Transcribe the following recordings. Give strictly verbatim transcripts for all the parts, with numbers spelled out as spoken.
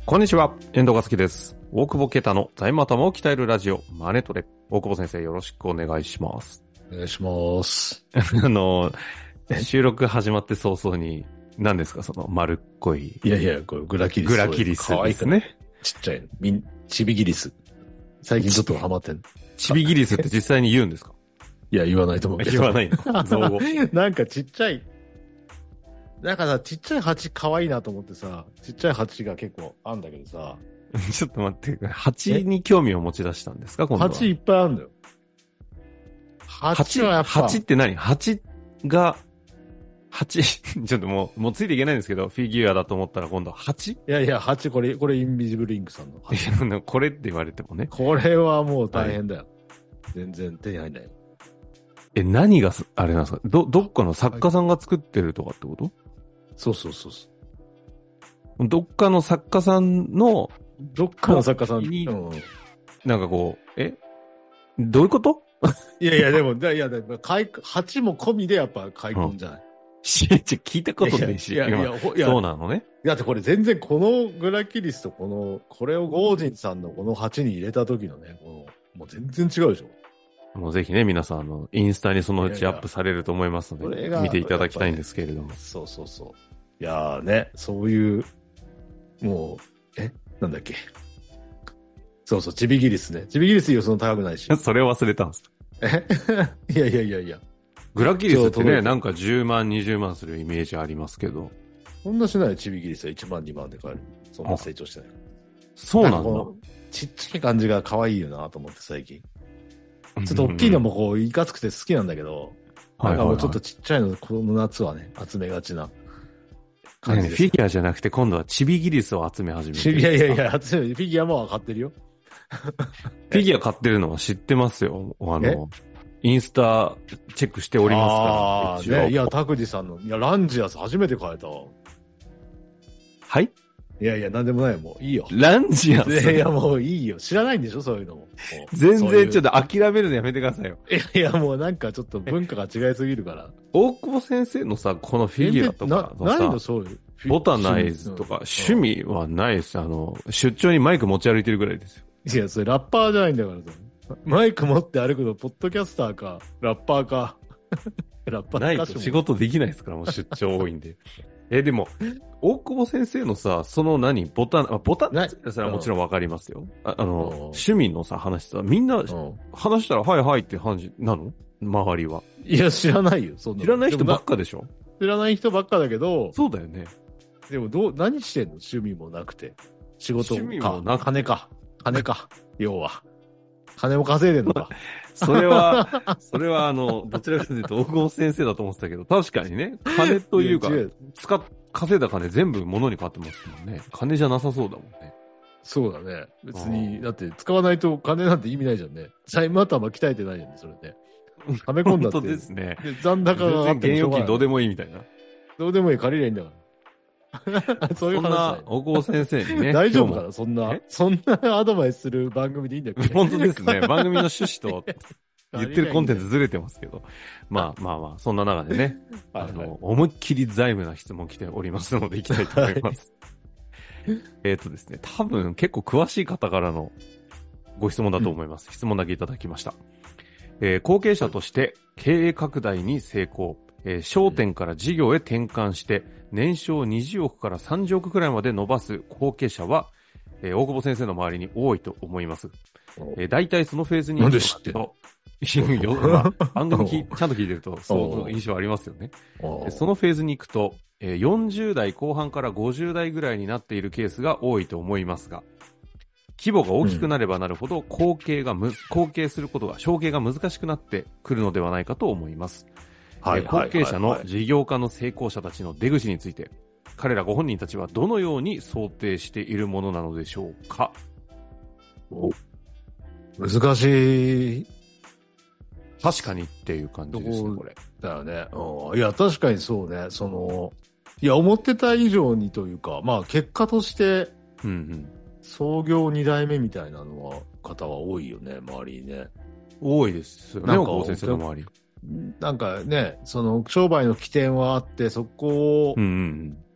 こんにちは、遠藤和樹です。大久保啓太の財務頭を鍛えるラジオ、マネトレ。大久保先生、よろしくお願いします。 お願いします。 あの、収録始まって早々に、何ですか、その丸っこい。 いやいや、これグラキリス。 グラキリスですね。 ちっちゃいの。みん、チビギリス。最近ちょっとハマってんの。 チビギリスって実際に言うんですか？ いや、言わないと思うけど。 言わないの造語。 なんかちっちゃい。なんかさ、ちっちゃい蜂可愛いなと思ってさ、ちっちゃい蜂が結構あんだけどさ。 ちょっと待って、蜂に興味を持ち出したんですか今度は。 蜂いっぱいあるんだよ。蜂はやっぱ。 蜂って何？蜂が、蜂、ちょっともう、もうついていけないんですけど、フィギュアだと思ったら今度は蜂？いやいや、蜂、これ、これインビジブルインクさんの蜂。 いや、これって言われてもね。 これはもう大変だよ。はい、全然手に入んないよ。 え、何があれなんですか？ど、どっかの作家さんが作ってるとかってこと？ そうそうそうそう。 どっかの作家さんの、 どっかの作家さんに、うん、なんかこう、えどういうこと？ いやいや、でも、いや、いや、蜂も込みでやっぱ開墾じゃない。うん、 聞いたことないし。いやいや、いや、いやそうなのね。 だってこれ全然このグラキリスとこの、これをゴージンさんのこの蜂に入れた時のね、この、もう全然違うでしょ。 もうぜひね、皆さん、あの、インスタにそのうちアップされると思いますので、いやいや見ていただきたいんですけれども。 そうそうそう。いやーね、そういう、もう、えなんだっけ。そうそう、チビギリスね。チビギリスよ、その高くないし。 それを忘れたんです。 えいやいやいやいや。 グラキリスってね、なんかじゅうまん、にじゅうまんするイメージありますけど。 そんなしないよ、チビギリスはいちまん、にまんで買える。そんな成長してない。 そうなんだ。 ちっちゃい感じが可愛いよなと思って最近。ちょっと大きいのもこう、いかつくて好きなんだけど、はいはいはい、もうちょっとちっちゃいの、この夏はね、集めがちな感じです、 ね。フィギュアじゃなくて今度はチビギリスを集め始めてる。 いやいやいや、集め、フィギュアも買ってるよ。 フィギュア買ってるのは知ってますよ。あの、インスタチェックしておりますから。 ああ、ね、いや、拓司さんの、いや、ランジアス初めて買えた。 はい？ いやいや、なんでもないよ、もういいよ。 ランジアス？ いや、もういいよ。知らないんでしょ、そういうのも。 全然ちょっと諦めるのやめてくださいよ。 いやいや、もうなんかちょっと文化が違いすぎるから。 大久保先生のさ、このフィギュアとかのさ、 ないのそういう。 ボタナイズとか、趣味はないです。あの、出張にマイク持ち歩いてるぐらいですよ。 いや、それラッパーじゃないんだからさ。マイク持って歩くの、ポッドキャスターか、ラッパーか。 ラッパーないと仕事できないですから、もう出張多いんで。え、でも、大久保先生のさ、その何、ボタン、あボタンってそれはもちろんわかりますよ。あ, あの、趣味のさ、話さ、みんな、話したら、はいはいって感じなの？周りは。 いや、知らないよ、そんな。 知らない人ばっかでしょ？ 知らない人ばっかだけど。 そうだよね。 でも、どう、何してんの？趣味もなくて。仕事も。 趣味もなくて。 金か。金か。要は。金も稼いでんのか。 それは、それはあの、どちらかというと大久保先生だと思ってたけど、確かにね、金というか、使っ、稼いだ金全部物に変わってますもんね。金じゃなさそうだもんね。 そうだね。別に、だって使わないと金なんて意味ないじゃんね。財務頭鍛えてないじゃんね、それね。溜め込んだって。 本当ですね。 残高があっても現預金どうでもいいみたいな。 どうでもいい、借りりゃいいんだから。そういう話。そんな大久保先生にね。 大丈夫かなそんな、そんなアドバイスする番組でいいんだけど。 本当ですね。番組の趣旨と言ってるコンテンツずれてますけど。まあまあまあ、そんな中でね。あの、思いっきり財務な質問来ておりますので、いきたいと思います。えっとですね、多分結構詳しい方からのご質問だと思います。うん、質問だけいただきました。えー、後継者として経営拡大に成功。えー、商店から事業へ転換して、年商にじゅうおくからさんじゅうおくくらいまで伸ばす後継者は、えー、大久保先生の周りに多いと思います。えー、大体そのフェーズになんで知ってんの？ まあ、番組きちゃんと聞いてると、そういう印象ありますよね。そのフェーズに行くと、えー、よんじゅうだいこう半からごじゅうだいぐらいになっているケースが多いと思いますが、規模が大きくなればなるほど、後継がむ、後継することが、承継が難しくなってくるのではないかと思います。はいはいはいはい、後継者の事業家の成功者たちの出口について、彼らご本人たちはどのように想定しているものなのでしょうか？ お難しい。 確かにっていう感じですね、これ。 だよね。うん。いや、確かにそうね。その、いや、思ってた以上にというか、まあ、結果として、 うんうん、 創業に代目みたいなのは、方は多いよね、周りにね。 多いですよね、大久保先生の周り。 なんかね、その商売の起点はあって、そこを、 うんうん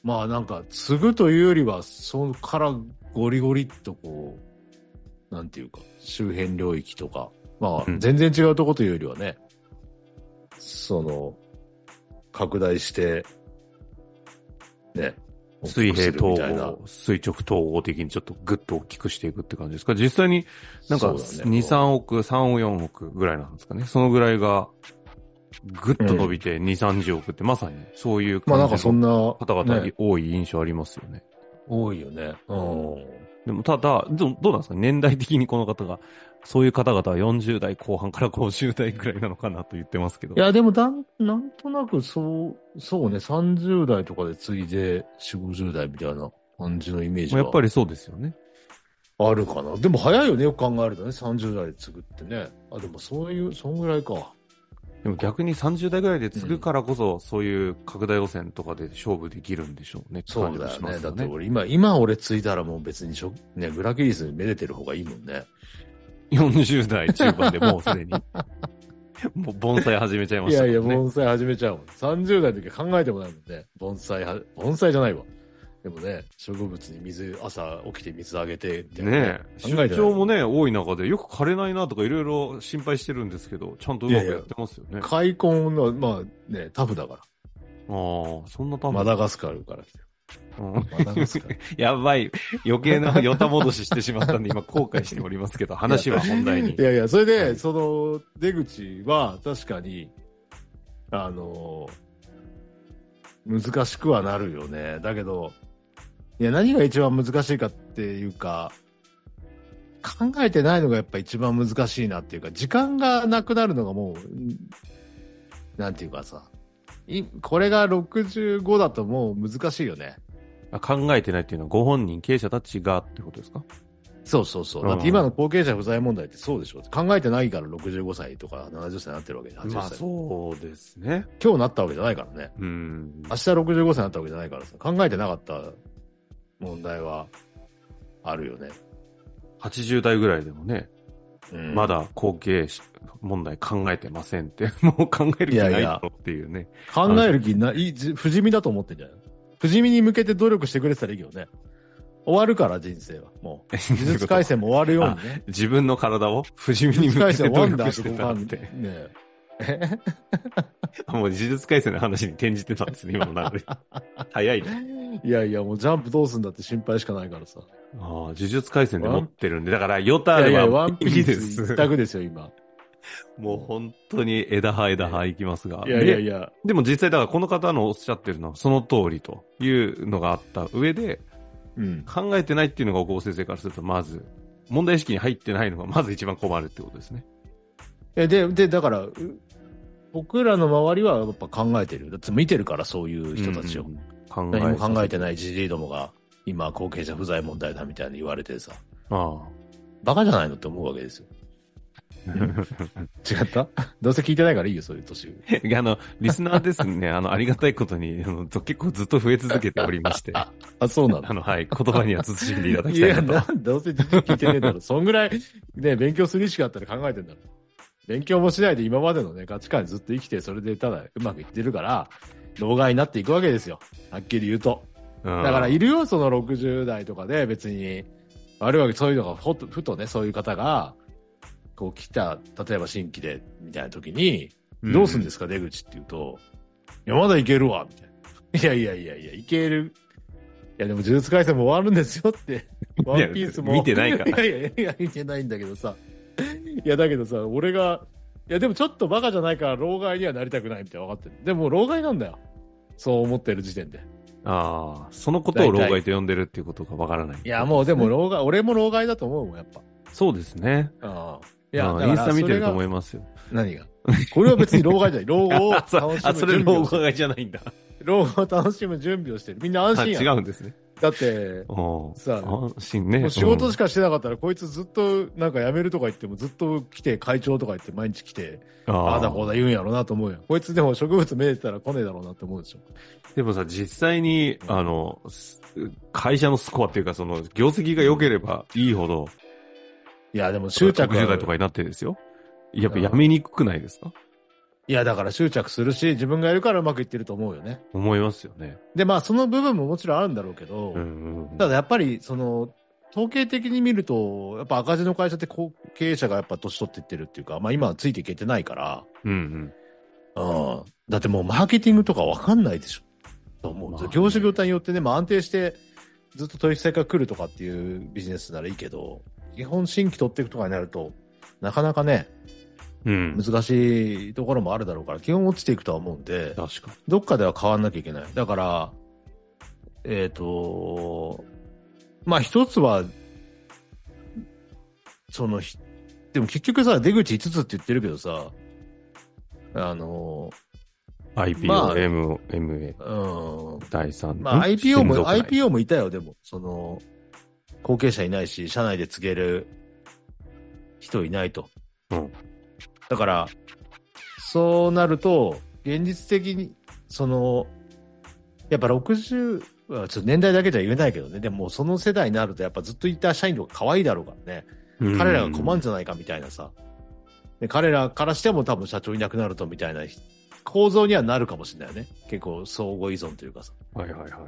まあなんか、継ぐというよりは、そこからゴリゴリっとこう、なんていうか、周辺領域とか、まあ、全然違うとこというよりはね、うん、その、拡大して、ね、 水平統合、垂直統合的にちょっとグッと大きくしていくって感じですか？実際になんかに、さんおく、さん、よんおくぐらいなんですかね。そのぐらいがグッと伸びてに、さんじゅうおくってまさにそういう感じの方々多い印象ありますよね。 多いよね。うん。 でもただ、どうなんですか？年代的にこの方が、そういう方々はよんじゅう代後半からごじゅう代ぐらいなのかなと言ってますけど。 いや、でもだん、なんとなくそう、そうね、さんじゅう代とかで継いでよんじゅう、ごじゅう代みたいな感じのイメージが。 やっぱりそうですよね。 あるかな。でも早いよね、よく考えるとね、さんじゅう代で継ぐってね。あ、でもそういう、そんぐらいか。 でも逆にさんじゅう代ぐらいで継ぐからこそ、うん、そういう拡大路線とかで勝負できるんでしょうね。 そうだよね。だって俺今、今俺継いだらもう別にしょ、ね、グラキリスにめでてる方がいいもんね。 よんじゅう代中盤でもうすでに。もう盆栽始めちゃいましたね。 いやいや、盆栽始めちゃうもん。さんじゅう代の時は考えてもないもんね。盆栽は、盆栽じゃないわ。でもね、植物に水、朝起きて水あげてってね。ねえ。出張もね、多い中でよく枯れないなとかいろいろ心配してるんですけど、ちゃんとうまくやってますよね。いやいや開墾の、まあね、タフだから。ああ、そんなタフ。 マダガスカルから来てる。うん、マダガスカル。 やばい。余計なヨタ戻ししてしまったんで今後悔しておりますけど、話は本題に。 いやいや、それで、はい、その出口は確かに、あの、難しくはなるよね。だけど、いや、何が一番難しいかっていうか、考えてないのがやっぱ一番難しいなっていうか、時間がなくなるのがもう、なんていうかさ、これがろくじゅうごだともう難しいよね。 考えてないっていうのはご本人、経営者たちがってことですか？ そうそうそう。だって今の後継者不在問題ってそうでしょ。考えてないからろくじゅうごさいとかななじゅっさいになってるわけで、はちじゅっさい。 まあそうですね。 今日なったわけじゃないからね。 うん。 明日ろくじゅうごさいになったわけじゃないからさ、考えてなかった問題はあるよね。 はちじゅう代ぐらいでもね、うん、まだ後継問題考えてませんって、もう考える気ないだろっていうね。 いやいや考える気ない、不死身だと思ってんじゃない？不死身に向けて努力してくれてたらいいけどね。終わるから人生は。もう。呪術廻戦も終わるようにね。 自分の体を不死身に向けて努力してたって。ねえ。もう呪術廻戦の話に転じてたんですね、今の流れ。早いね。 いやいや、もうジャンプどうすんだって心配しかないからさ。 ああ、呪術廻戦で持ってるんで、だからヨタでは。いやいや、 ワンピース一択ですよ、今。 もう本当に枝葉枝葉いきますが。 いやいやいや。 でも実際だからこの方のおっしゃってるのはその通りというのがあった上で、うん、考えてないっていうのが小郷先生からするとまず、問題意識に入ってないのがまず一番困るってことですね。 え、で、で、だから、僕らの周りはやっぱ考えてる。だって見てるからそういう人たちを。うん、考え何も考えてないじじいどもが今後継者不在問題だみたいに言われてさ。ああ。バカじゃないのって思うわけですよ。違ったどうせ聞いてないからいいよ、そういう年上。 あの、リスナーですね、あの、ありがたいことに、あの、結構ずっと増え続けておりまして。 あ、そうなのあの、はい、言葉には慎んでいただきたいなと。 いや、どうせ聞いてねえだろ。そんぐらい、ね、勉強する意識があったら考えてんだろ。勉強もしないで今までのね、価値観ずっと生きて、それでただうまくいってるから、老害になっていくわけですよ。はっきり言うと。だからいるよ、そのろくじゅう代とかで別に、悪いわけ、そういうのがふと、ふとね、そういう方が、こう来た、例えば新規で、みたいな時に、どうすんですか、うん、出口って言うと、いや、まだいけるわ、みたいな。いやいやいやいや、いける。いや、でも呪術廻戦も終わるんですよって。ワンピースも。 見てないから。 いやいやいや、見てないんだけどさ。いや、だけどさ、俺が、いや、でもちょっとバカじゃないから、老害にはなりたくないみたいな分かってる。でも、老害なんだよ。そう思ってる時点で。 ああ、そのことを老害と呼んでるっていうことが分からない、ね。 いや、もうでも老害、俺も老害だと思うもん、やっぱ。 そうですね。 ああ。 いや、インスタ見てると思いますよ。 何がこれは別に老害じゃない。老後を楽しむ準備をしてる。 あ、それ老害じゃないんだ。 老後を楽しむ準備をしてる。みんな安心やん。 違うんですね。 だって、さ、 安心ね。 仕事しかしてなかったら、こいつずっとなんか辞めるとか言ってもずっと来て、会長とか言って毎日来て、ああだこうだ言うんやろうなと思うよ。こいつでも植物めでてたら来ねえだろうなって思うでしょ。 でもさ、実際に、あの、会社のスコアっていうか、その、業績が良ければいいほど、 いや、でも執着。 ろくじゅう代とかになってですよ。やっぱやめにくくないですか？ いや、だから執着するし、自分がやるからうまくいってると思うよね。 思いますよね。 で、まあ、その部分ももちろんあるんだろうけど、 うんうんうん、 ただやっぱり、その、統計的に見ると、やっぱ赤字の会社って経営者がやっぱ年取っていってるっていうか、まあ今はついていけてないから、 うんうん。うん。だってもうマーケティングとかわかんないでしょ。と思う。まあね、業種業態によってね、まあ安定してずっと取引先が来るとかっていうビジネスならいいけど、基本新規取っていくとかになると、なかなかね、うん、難しいところもあるだろうから、基本落ちていくとは思うんで、 確かに。 どっかでは変わんなきゃいけない。だから、えっと、まあ一つは、その、でも結局さ、出口いつつって言ってるけどさ、あの、 アイピーオー、まあ、M、エムエー、 うん、 だいさん。 まあ アイピーオー も、アイピーオー もいたよ、でも、その、後継者いないし、社内で告げる人いないと。 うん。 だから、そうなると、現実的に、その、やっぱろくじゅう、ちょっと年代だけじゃ言えないけどね、でもその世代になるとやっぱずっといた社員とか可愛いだろうからね、うん、彼らが困るんじゃないかみたいなさ、で彼らからしても多分社長いなくなるとみたいな構造にはなるかもしれないよね。結構相互依存というかさ。 はいはいはい。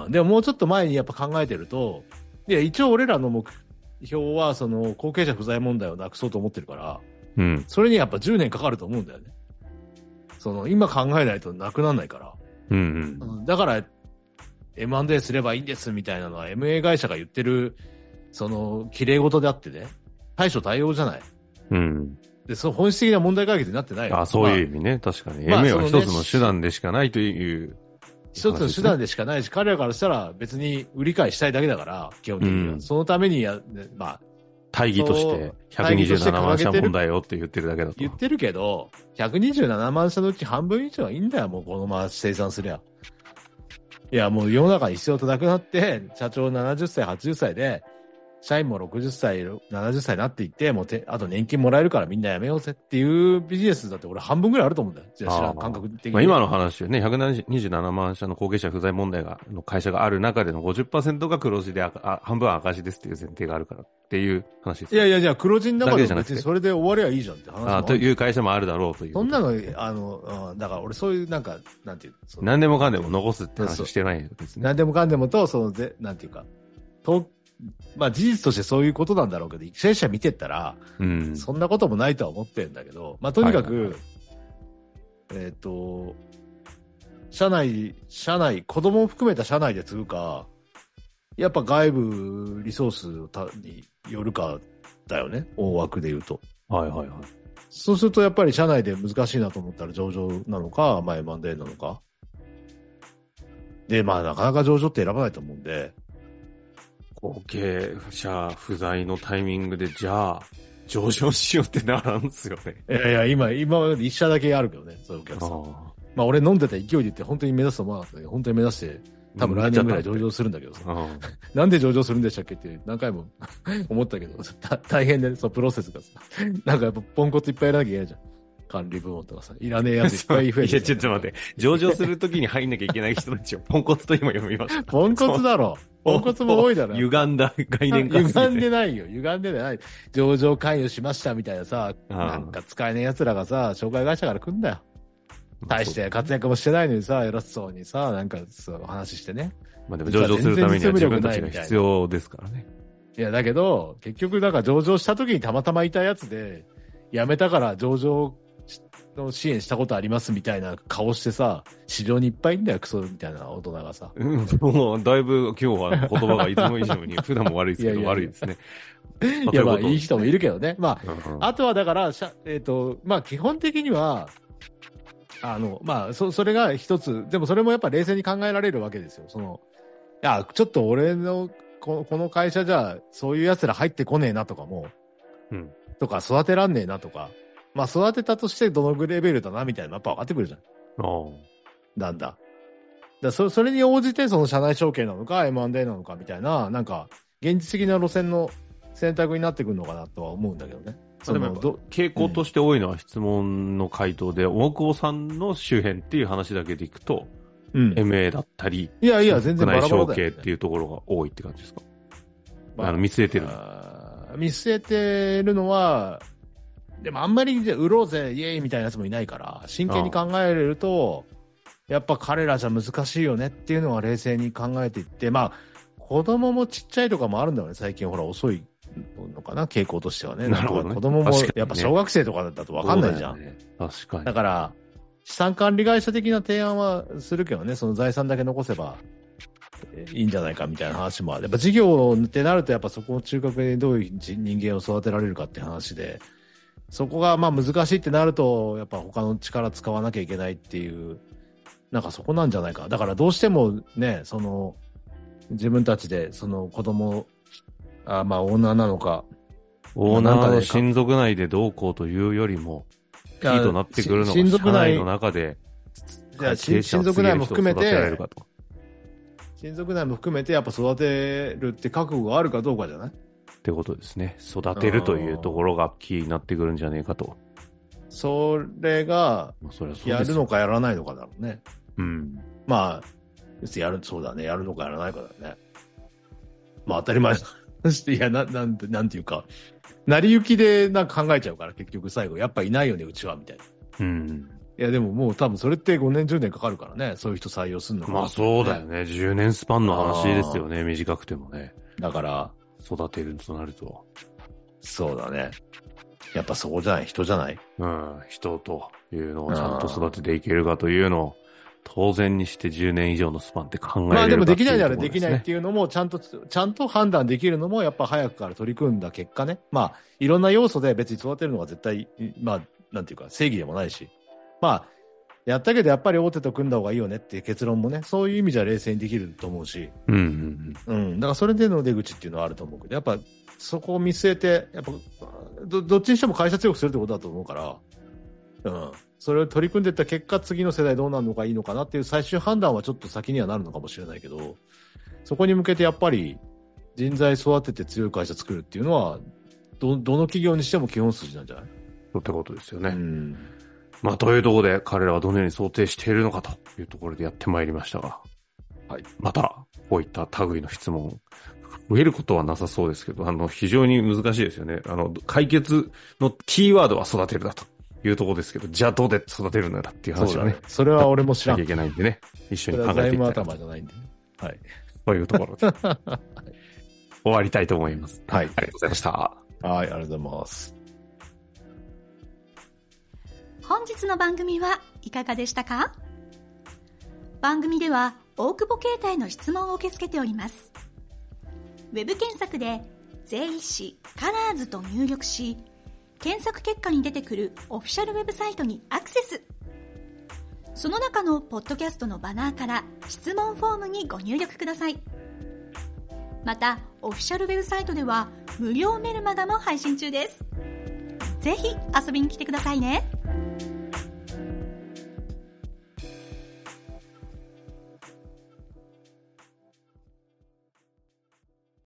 うん、でももうちょっと前にやっぱ考えてると、いや一応俺らの目標はその後継者不在問題をなくそうと思ってるから、 うん、 それにやっぱじゅうねんかかると思うんだよね。その今考えないとなくならないから。 うんうん、 だから エムアンドエー すればいいんですみたいなのは エムエー 会社が言ってるその綺麗事であってね、対処対応じゃない。 うん。 で、その本質的な問題解決になってないよ。 あ、そういう意味ね。まあ、確かに。 まあ、 エムエー は一つの手段でしかないという、ね。 一つの手段でしかないし、彼らからしたら別に売り買いしたいだけだから、基本的には。うん、そのためにや、まあ。 大義としてひゃくにじゅうななまん社問題よって言ってるだけだと。 言ってるけど、ひゃくにじゅうななまん社のうち半分以上はいいんだよ、もうこのまま生産すりゃ。いや、もう世の中に必要となくなって、社長ななじゅっさい、はちじゅっさいで、社員もろくじゅっさい、ななじゅっさいになっていって、もうて、あと年金もらえるからみんなやめようぜっていうビジネスだって俺半分ぐらいあると思うんだよ。じゃあ知らん、感覚的に。 まあ、今の話ね、ひゃくにじゅうななまん社の後継者不在問題が、の会社がある中での ごじゅっパーセント が黒字でああ、半分は赤字ですっていう前提があるからっていう話です。 いやいや、じゃあ黒字の中で別にそれで終わりゃいいじゃんって話。 ああ、という会社もあるだろうという。 そんなの、あの、うん、だから俺そういうなんか、なんていうの。何でもかんでも残すって話してないですね。 何でもかんでもと、そのぜ、なんていうか、と、まあ事実としてそういうことなんだろうけど、一社一社見てったら、うん、そんなこともないとは思ってるんだけど、まあとにかく、はいはいはい、えっ、ー、と、社内、社内、子供を含めた社内で継ぐか、やっぱ外部リソースによるかだよね、大枠で言うと。 はいはいはい。 そうするとやっぱり社内で難しいなと思ったら上場なのか、まあ エムアンドエー なのか。で、まあなかなか上場って選ばないと思うんで、 後継者不在のタイミングで、じゃあ、上場しようってならんすよね。 いやいや、今、今まで一社だけあるけどね、そういうお客さん。あまあ俺飲んでた勢いで言って本当に目指すと思わなかったね。本当に目指して、多分来年ぐらい上場するんだけどさ。なんで上場するんでしたっけって何回も思ったけど、大変で、ね、そのプロセスがさ。なんかやっぱポンコツいっぱいやらなきゃいけないじゃん。管理部門とかさ、いらねえやついっぱい増えてる。 いや、ちょっと待って。上場するときに入んなきゃいけない人たちをポンコツと今読みました。 ポンコツだろ。ポンコツも多いだろ。 歪んだ概念化。 歪んでないよ。歪んでない。上場関与しましたみたいなさ、なんか使えねえ奴らがさ、紹介会社から来んだよ。大して活躍もしてないのにさ、偉そうにさ、なんかそう話してね。 まあでも上場するためには自分たちが必要ですからね。 いや、だけど、結局なんか上場した時にたまたまいたやつで、辞めたから上場の支援したことありますみたいな顔してさ、市場にいっぱいいんだよ、クソみたいな大人がさ。 うん、もうだいぶ今日は言葉がいつも以上に普段も悪いですけど、いやいや悪いですね。 いや、まあいい人もいるけどね。まあ、うんうん、あとはだから、えっと、まあ基本的には、あの、まあ、そ、それが一つ、でもそれもやっぱ冷静に考えられるわけですよ。その、いや、ちょっと俺の、こ, この会社じゃ、そういう奴ら入ってこねえなとかも、うん。とか、育てらんねえなとか、まあ、育てたとしてどのぐらいレベルだな、みたいなのやっぱ分かってくるじゃん。ああ。なんだ。だそ、それに応じて、その社内承継なのか、エムアンドエー なのか、みたいな、なんか、現実的な路線の選択になってくるのかなとは思うんだけどね。 でも傾向として多いのは質問の回答で、うん、大久保さんの周辺っていう話だけでいくと、うん、エムエー だったり、 いやいや、全然バラバラだよね。 内承継っていうところが多いって感じですか、まあ、あの見据えてる見据えてるのは、 でもあんまりじゃ売ろうぜ、イエーイみたいなやつもいないから、真剣に考えれると、やっぱ彼らじゃ難しいよねっていうのは冷静に考えていって、まあ、子供もちっちゃいとかもあるんだよね。最近ほら遅いのかな、傾向としてはね。 なるほどね。 子供もやっぱ小学生とかだと分かんないじゃん。 ね、確かに。 だから、資産管理会社的な提案はするけどね、その財産だけ残せばいいんじゃないかみたいな話もある。やっぱ事業ってなると、やっぱそこを中核にどういう人間を育てられるかって話で、そこがまあ難しいってなると、やっぱ他の力使わなきゃいけないっていう、なんかそこなんじゃないか。だからどうしてもね、その、自分たちでその子供、あまあオーナーなのか。 オーナーの親族内でどうこうというよりも、キーとなってくるのが社内の中で、 じゃあ親族内も含めて、親族内も含めてやっぱ育てるって覚悟があるかどうかじゃないってことですね。育てるというところがキーになってくるんじゃねえかと。 それが、やるのかやらないのかだろうね。 うん。 まあ、やる、そうだね。やるのかやらないかだね。まあ当たり前だして、いや、な、なんて、なんていうか、成り行きでなんか考えちゃうから、結局最後。やっぱいないよね、うちは、みたいな。 うん。 いや、でももう多分それってごねん、じゅうねんかかるからね。そういう人採用するのか、 ね。まあそうだよね。じゅうねんスパンの話ですよね。短くてもね。 だから、 育てるとなると。 そうだね。やっぱそこじゃない、人じゃない。 うん、人というのをちゃんと育てていけるかというのを、当然にしてじゅうねん以上のスパンって考えれるか、ね、まあでもできないならできないっていうのもちゃんと、ちゃんと判断できるのもやっぱ早くから取り組んだ結果ね。まあいろんな要素で別に育てるのが絶対、まあなんていうか正義でもないし。まあやったけどやっぱり大手と組んだ方がいいよねっていう結論もね、そういう意味じゃ冷静にできると思うし。 うんうんうん。 うん。だからそれでの出口っていうのはあると思うけど、やっぱそこを見据えて、やっぱど、どっちにしても会社強くするってことだと思うから、うん。それを取り組んでいった結果、次の世代どうなるのかいいのかなっていう最終判断はちょっと先にはなるのかもしれないけど、そこに向けてやっぱり人材育てて強い会社作るっていうのは、ど、どの企業にしても基本筋なんじゃない？ ってことですよね。 うん。 まあ、というところで彼らはどのように想定しているのかというところでやってまいりましたが、はい。また、こういった類の質問、増えることはなさそうですけど、あの、非常に難しいですよね。あの、解決のキーワードは育てるだというところですけど、じゃあどうで育てるのだっていう話はね。 そ, それは俺も知らん。 なきゃいけないんでね。一緒に考えていきたい。 財務頭じゃないんでね。はい。 というところで。はい、終わりたいと思います。 はい。 ありがとうございました。 はい、ありがとうございます。 本日の番組はいかがでしたか？番組では大久保携帯の質問を受け付けております。ウェブ検索で税理士カラーズと入力し、検索結果に出てくるオフィシャルウェブサイトにアクセス。その中のポッドキャストのバナーから質問フォームにご入力ください。またオフィシャルウェブサイトでは無料メルマガも配信中です。ぜひ遊びに来てくださいね。